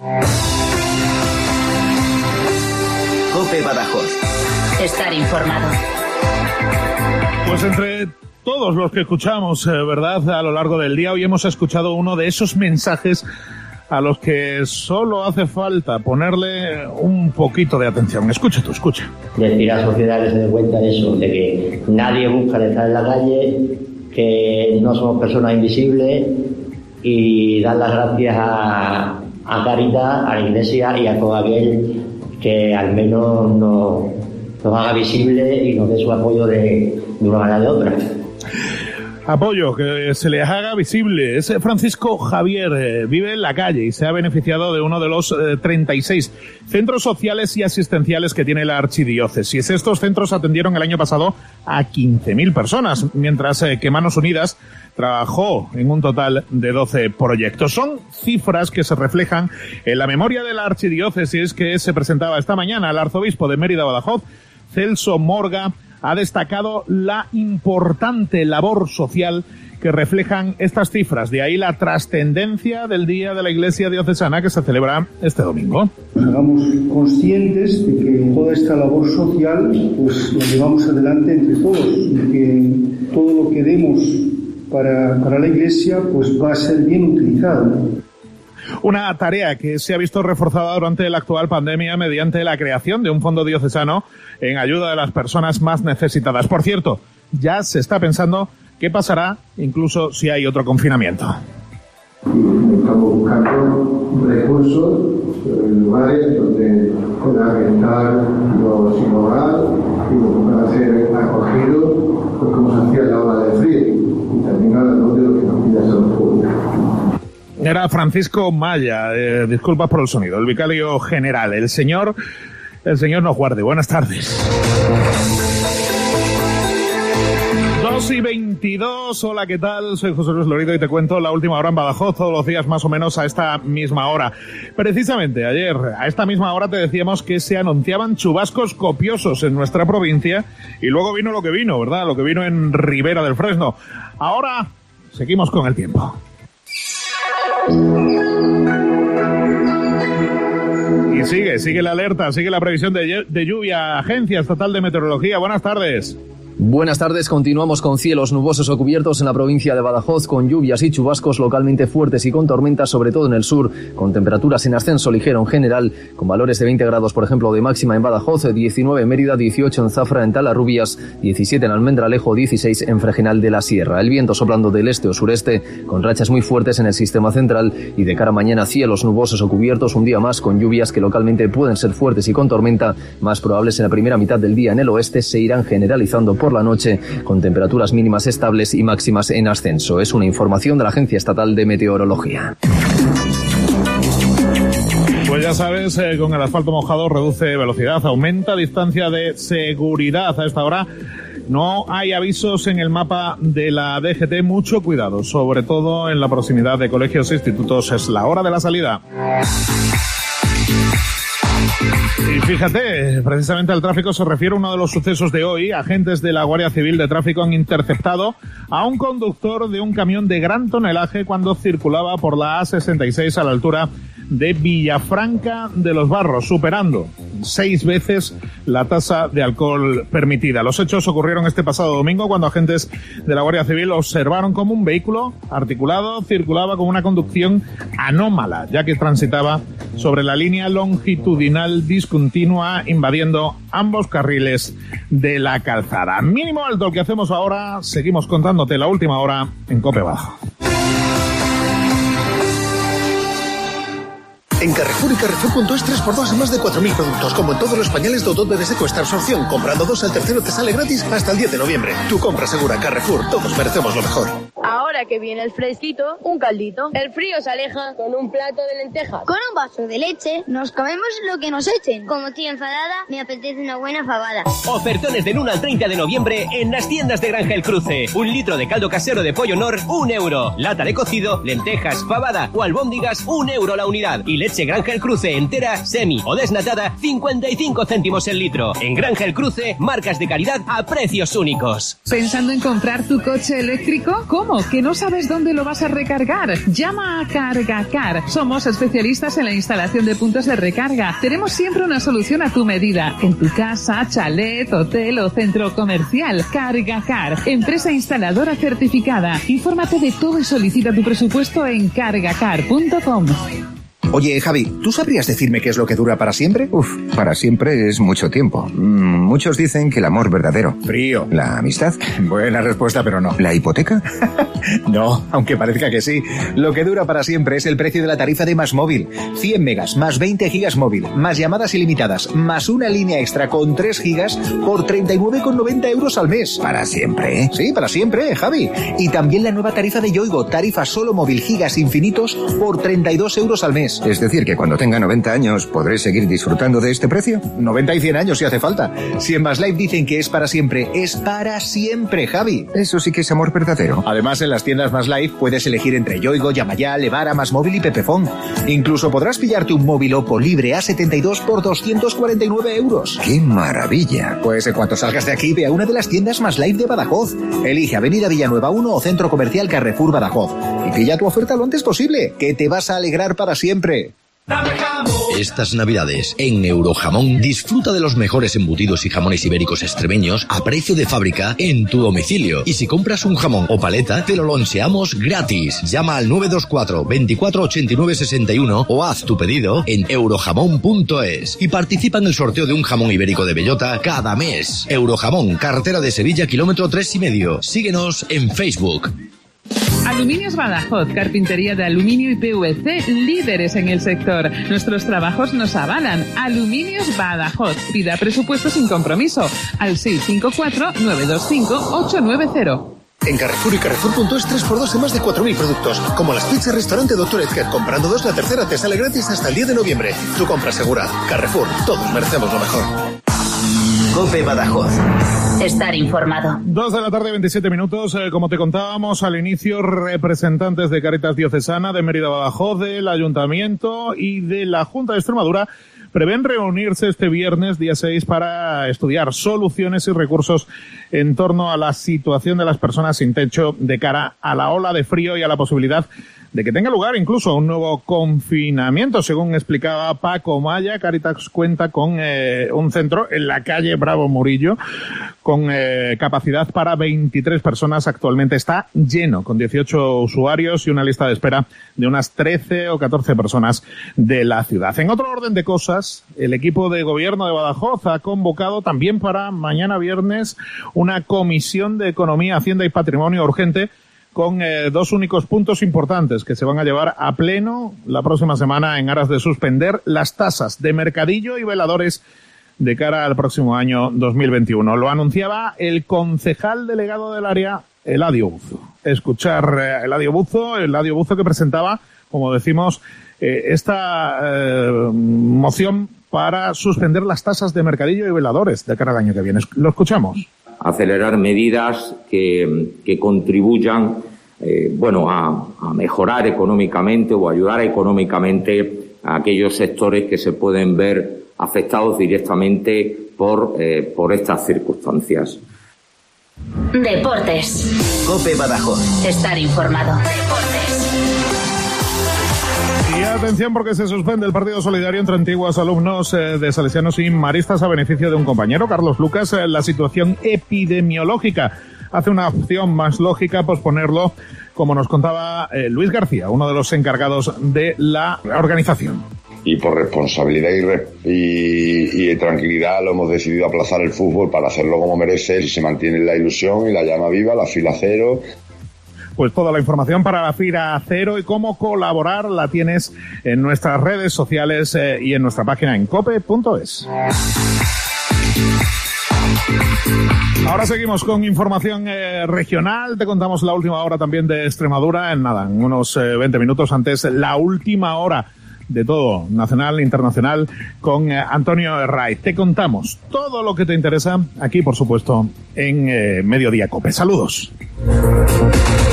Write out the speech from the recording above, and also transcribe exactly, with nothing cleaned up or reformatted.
COPE Badajoz. Estar informado. Pues entre todos los que escuchamos, ¿verdad?, a lo largo del día, hoy hemos escuchado uno de esos mensajes a los que solo hace falta ponerle un poquito de atención. Escucha tú, escucha. Decir a la sociedad que se dé cuenta de eso, de que nadie busca de estar en la calle, que no somos personas invisibles, y dar las gracias a, a Cáritas, a la Iglesia y a todo aquel que al menos nos, nos haga visible y nos dé su apoyo de, de una manera o de otra. Apoyo, que se le haga visible. Es Francisco Javier, eh, vive en la calle y se ha beneficiado de uno de los eh, treinta y seis centros sociales y asistenciales que tiene la archidiócesis. Estos centros atendieron el año pasado a quince mil personas, mientras eh, que Manos Unidas trabajó en un total de doce proyectos. Son cifras que se reflejan en la memoria de la archidiócesis que se presentaba esta mañana. El arzobispo de Mérida Badajoz, Celso Morga, ha destacado la importante labor social que reflejan estas cifras. De ahí la trascendencia del Día de la Iglesia Diocesana que se celebra este domingo. Nos hagamos conscientes de que toda esta labor social pues la llevamos adelante entre todos y que todo lo que demos para, para la Iglesia pues va a ser bien utilizado. Una tarea que se ha visto reforzada durante la actual pandemia mediante la creación de un fondo diocesano en ayuda de las personas más necesitadas. Por cierto, ya se está pensando qué pasará incluso si hay otro confinamiento. Estamos buscando recursos en lugares donde puedan estar los sin hogar y puedan ser acogidos, pues como se hacía en la hora de frío, y también ahora donde lo que nos pide salud pública. Era Francisco Maya, eh, disculpas por el sonido, el vicario general. El señor, el señor nos guarde. Buenas tardes. dos y veintidós, hola, ¿qué tal? Soy José Luis Lorido y te cuento la última hora en Badajoz, todos los días más o menos a esta misma hora. Precisamente ayer, a esta misma hora te decíamos que se anunciaban chubascos copiosos en nuestra provincia y luego vino lo que vino, ¿verdad? Lo que vino en Ribera del Fresno. Ahora seguimos con el tiempo. Y sigue, sigue la alerta, sigue la previsión de, de lluvia. Agencia Estatal de Meteorología, buenas tardes. Buenas tardes, continuamos con cielos nubosos o cubiertos en la provincia de Badajoz, con lluvias y chubascos localmente fuertes y con tormentas, sobre todo en el sur, con temperaturas en ascenso ligero en general, con valores de veinte grados, por ejemplo, de máxima en Badajoz, diecinueve en Mérida, dieciocho en Zafra, en Talarrubias, diecisiete en Almendralejo, dieciséis en Fregenal de la Sierra. El viento soplando del este o sureste, con rachas muy fuertes en el sistema central, y de cara a mañana cielos nubosos o cubiertos, un día más con lluvias que localmente pueden ser fuertes y con tormenta, más probables en la primera mitad del día en el oeste, se irán generalizando por la noche, con temperaturas mínimas estables y máximas en ascenso. Es una información de la Agencia Estatal de Meteorología. Pues ya sabes, eh, con el asfalto mojado reduce velocidad, aumenta distancia de seguridad. A esta hora no hay avisos en el mapa de la D G T, mucho cuidado, sobre todo en la proximidad de colegios e institutos. Es la hora de la salida. Y fíjate, precisamente al tráfico se refiere uno de los sucesos de hoy. Agentes de la Guardia Civil de Tráfico han interceptado a un conductor de un camión de gran tonelaje cuando circulaba por la A sesenta y seis a la altura de Villafranca de los Barros, superando seis veces la tasa de alcohol permitida. Los hechos ocurrieron este pasado domingo cuando agentes de la Guardia Civil observaron cómo un vehículo articulado circulaba con una conducción anómala, ya que transitaba sobre la línea longitudinal discontinua, invadiendo ambos carriles de la calzada. Mínimo alto el que hacemos ahora. Seguimos contándote la última hora en COPE Bajo. En Carrefour y Carrefour punto es tres por dos en más de cuatro mil productos. Como en todos los pañales, Dodot Bebé Seco esta absorción. Comprando dos, al tercero te sale gratis hasta el diez de noviembre. Tu compra segura. Carrefour. Todos merecemos lo mejor. Ahora que viene el fresquito, un caldito. El frío se aleja con un plato de lentejas. Con un vaso de leche nos comemos lo que nos echen. Como estoy enfadada, me apetece una buena fabada. Ofertones del uno al treinta de noviembre en las tiendas de Granja El Cruce. Un litro de caldo casero de pollo Nor, un euro. Lata de cocido, lentejas, fabada o albóndigas, un euro la unidad. Y leche Granja El Cruce entera, semi o desnatada, cincuenta y cinco céntimos el litro. En Granja El Cruce, marcas de calidad a precios únicos. ¿Pensando en comprar tu coche eléctrico? ¿Cómo? ¿Que no sabes dónde lo vas a recargar? Llama a Cargacar. Somos especialistas en la instalación de puntos de recarga. Tenemos siempre una solución a tu medida. En tu casa, chalet, hotel o centro comercial. Cargacar, empresa instaladora certificada. Infórmate de todo y solicita tu presupuesto en cargacar punto com. Oye, Javi, ¿tú sabrías decirme qué es lo que dura para siempre? Uf, para siempre es mucho tiempo. Mm, muchos dicen que el amor verdadero. Frío. ¿La amistad? Buena respuesta, pero no. ¿La hipoteca? No, aunque parezca que sí. Lo que dura para siempre es el precio de la tarifa de Más Móvil. cien megas, más veinte gigas móvil, más llamadas ilimitadas, más una línea extra con tres gigas por treinta y nueve con noventa euros al mes. Para siempre, ¿eh? Sí, para siempre, Javi. Y también la nueva tarifa de Yoigo, tarifa solo móvil gigas infinitos por treinta y dos euros al mes. Es decir, que cuando tenga noventa años podré seguir disfrutando de este precio. noventa y cien años si hace falta. Si en Más Life dicen que es para siempre, es para siempre, Javi. Eso sí que es amor verdadero. Además, en las tiendas Más Life puedes elegir entre Yoigo, Yamayá, Levara, Más Móvil y Pepefón. Incluso podrás pillarte un móvil Oppo libre A setenta y dos por doscientos cuarenta y nueve euros. ¡Qué maravilla! Pues en cuanto salgas de aquí, ve a una de las tiendas Más Life de Badajoz. Elige Avenida Villanueva uno o Centro Comercial Carrefour Badajoz. Y pilla tu oferta lo antes posible, que te vas a alegrar para siempre. Estas navidades, en Eurojamón, disfruta de los mejores embutidos y jamones ibéricos extremeños a precio de fábrica en tu domicilio. Y si compras un jamón o paleta, te lo loncheamos gratis. Llama al nueve dos cuatro, veinticuatro ochenta y nueve sesenta y uno o haz tu pedido en eurojamón punto es y participa en el sorteo de un jamón ibérico de bellota cada mes. Eurojamón, carretera de Sevilla, kilómetro tres y medio. Síguenos en Facebook. Aluminios Badajoz, carpintería de aluminio y P V C, líderes en el sector. Nuestros trabajos nos avalan. Aluminios Badajoz. Pida presupuesto sin compromiso al seis cinco cuatro, nueve dos cinco, ocho nueve cero. En Carrefour y Carrefour punto es tres por dos en más de cuatro mil productos. Como las pizzas restaurante doctor Edgar. Comprando dos, la tercera te sale gratis hasta el diez de noviembre. Tu compra segura. Carrefour. Todos merecemos lo mejor. COPE Badajoz. Estar informado. Dos de la tarde, veintisiete minutos. Eh, como te contábamos al inicio, representantes de Cáritas Diocesana, de Mérida Badajoz, del Ayuntamiento y de la Junta de Extremadura prevén reunirse este viernes, día seis, para estudiar soluciones y recursos en torno a la situación de las personas sin techo de cara a la ola de frío y a la posibilidad de que tenga lugar incluso un nuevo confinamiento. Según explicaba Paco Maya, Cáritas cuenta con eh, un centro en la calle Bravo Murillo con eh, capacidad para veintitrés personas. Actualmente está lleno, con dieciocho usuarios y una lista de espera de unas trece o catorce personas de la ciudad. En otro orden de cosas, el equipo de gobierno de Badajoz ha convocado también para mañana viernes una comisión de Economía, Hacienda y Patrimonio urgente con eh, dos únicos puntos importantes que se van a llevar a pleno la próxima semana en aras de suspender las tasas de mercadillo y veladores de cara al próximo año dos mil veintiuno. Lo anunciaba el concejal delegado del área, Eladio Buzo. Escuchar eh, Eladio Buzo, Eladio Buzo que presentaba, como decimos, eh, esta eh, moción para suspender las tasas de mercadillo y veladores de cara al año que viene. Lo escuchamos. Acelerar medidas que, que contribuyan eh, bueno, a, a mejorar económicamente o ayudar económicamente a aquellos sectores que se pueden ver afectados directamente por, eh, por estas circunstancias. Deportes. COPE Badajoz. Estar informado. Deportes. Y atención porque se suspende el partido solidario entre antiguos alumnos eh, de salesianos y maristas a beneficio de un compañero, Carlos Lucas. Eh, la situación epidemiológica hace una opción más lógica posponerlo, como nos contaba eh, Luis García, uno de los encargados de la organización. Y por responsabilidad y, re y, y de tranquilidad lo hemos decidido aplazar el fútbol para hacerlo como merece, y se mantiene la ilusión y la llama viva, la fila cero. Pues toda la información para la Fila Cero y cómo colaborar la tienes en nuestras redes sociales eh, y en nuestra página en cope punto es. Ahora seguimos con información eh, regional. Te contamos la última hora también de Extremadura. En nada, en unos eh, veinte minutos antes, la última hora de todo, nacional e internacional, con eh, Antonio Herraiz. Te contamos todo lo que te interesa aquí, por supuesto, en eh, Mediodía Cope. Saludos.